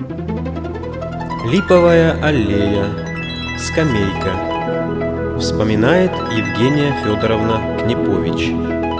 Липовая аллея, скамейка. Вспоминает Евгения Федоровна Кнепович.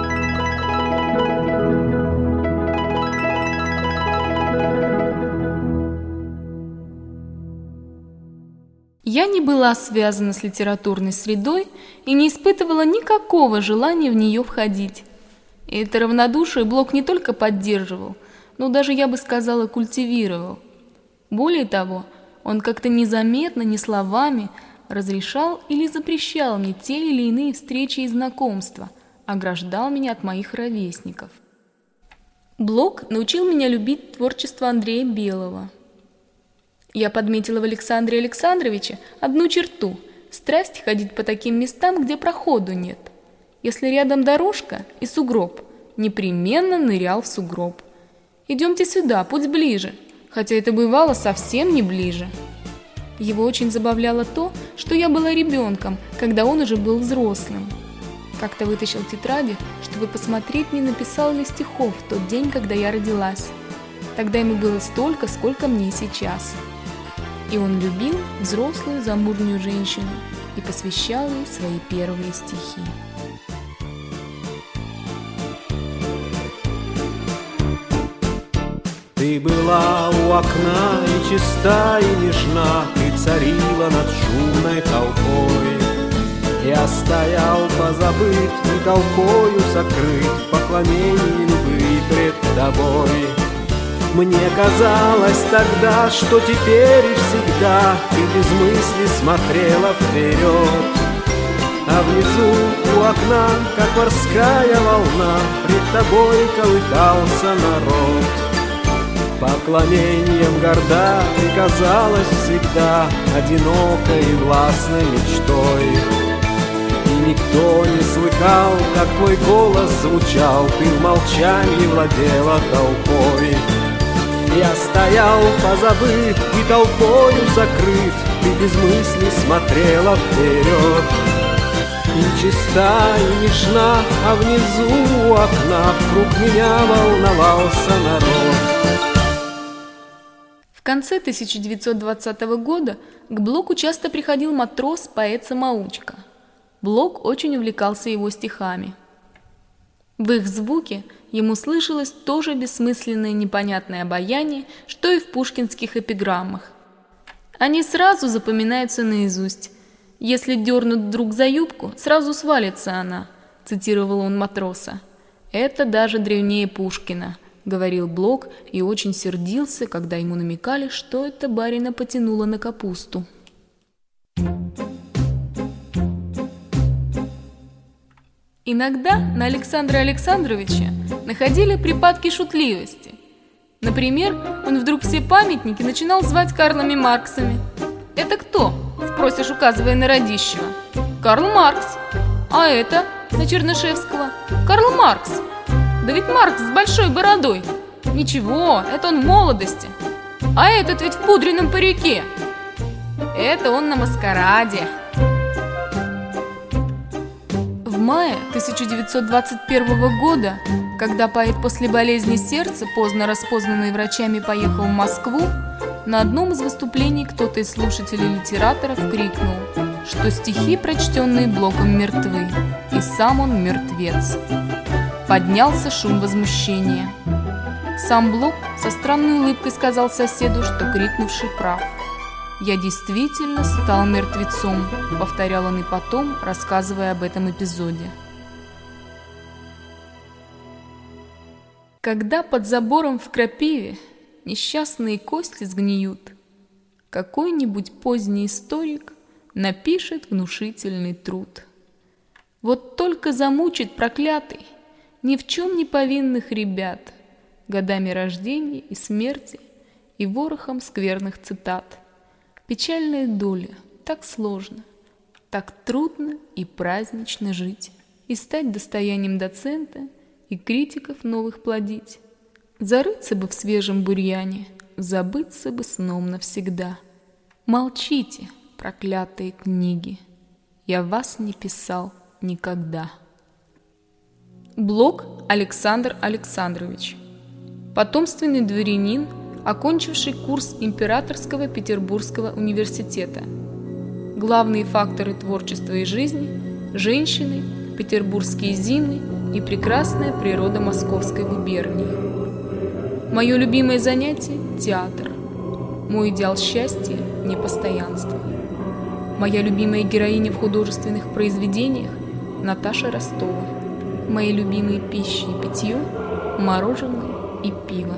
Я не была связана с литературной средой и не испытывала никакого желания в нее входить. И это равнодушие Блок не только поддерживал, но даже, я бы сказала, культивировал. Более того, он как-то незаметно, не словами, разрешал или запрещал мне те или иные встречи и знакомства, ограждал меня от моих ровесников. Блок научил меня любить творчество Андрея Белого. Я подметила в Александре Александровиче одну черту – страсть ходить по таким местам, где проходу нет. Если рядом дорожка и сугроб, непременно нырял в сугроб. «Идемте сюда, путь ближе», хотя это бывало совсем не ближе. Его очень забавляло то, что я была ребенком, когда он уже был взрослым. Как-то вытащил тетради, чтобы посмотреть, не написал ли стихов в тот день, когда я родилась. Тогда ему было столько, сколько мне сейчас. И он любил взрослую замужнюю женщину и посвящал ей свои первые стихи. Ты была у окна и чиста, и нежна, ты царила над шумной толпой. Я стоял позабыт и толпою сокрыт в поклонении любви пред тобой. Мне казалось тогда, что теперь и всегда ты без мысли смотрела вперед, а внизу у окна, как морская волна, пред тобой колыхался народ. Поклонением горда ты казалась всегда одинокой и властной мечтой. И никто не слыхал, как твой голос звучал, ты в молчании владела толпой. Я стоял позабыт и толпою закрыт, ты без мысли смотрела вперед. И чиста, и нежна, а внизу у окна вокруг меня волновался народ. В конце 1920 года к Блоку часто приходил матрос-поэт-самоучка. Блок очень увлекался его стихами. В их звуке ему слышалось то же бессмысленное непонятное обаяние, что и в пушкинских эпиграммах. Они сразу запоминаются наизусть. «Если дернут вдруг за юбку, сразу свалится она», цитировал он матроса. «Это даже древнее Пушкина», говорил Блок и очень сердился, когда ему намекали, что это барина потянуло на капусту. Иногда на Александра Александровича находили припадки шутливости. Например, он вдруг все памятники начинал звать Карлами Марксами. «Это кто?» – спросишь, указывая на Радищева. «Карл Маркс». «А это?» – на Чернышевского. «Карл Маркс». «Да ведь Маркс с большой бородой». «Ничего, это он в молодости». «А этот ведь в пудренном парике». «Это он на маскараде». В мае 1921 года, когда поэт после болезни сердца, поздно распознанный врачами, поехал в Москву, на одном из выступлений кто-то из слушателей литераторов крикнул, что стихи, прочтенные Блоком, мертвы, и сам он мертвец. Поднялся шум возмущения. Сам Блок со странной улыбкой сказал соседу, что крикнувший прав. «Я действительно стал мертвецом», — повторял он и потом, рассказывая об этом эпизоде. Когда под забором в крапиве несчастные кости сгниют, какой-нибудь поздний историк напишет внушительный труд. Вот только замучит проклятый ни в чем не повинных ребят годами рождения и смерти и ворохом скверных цитат. Печальная доля, так сложно, так трудно и празднично жить, и стать достоянием доцента, и критиков новых плодить. Зарыться бы в свежем бурьяне, забыться бы сном навсегда. Молчите, проклятые книги, я вас не писал никогда. Блок Александр Александрович. Потомственный дворянин, окончивший курс Императорского Петербургского университета. Главные факторы творчества и жизни – женщины, петербургские зимы и прекрасная природа Московской губернии. Мое любимое занятие – театр. Мой идеал счастья – непостоянство. Моя любимая героиня в художественных произведениях – Наташа Ростова. Мои любимые пищи и питье – мороженое и пиво.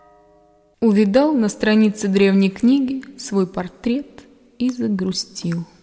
Увидал на странице древней книги свой портрет и загрустил.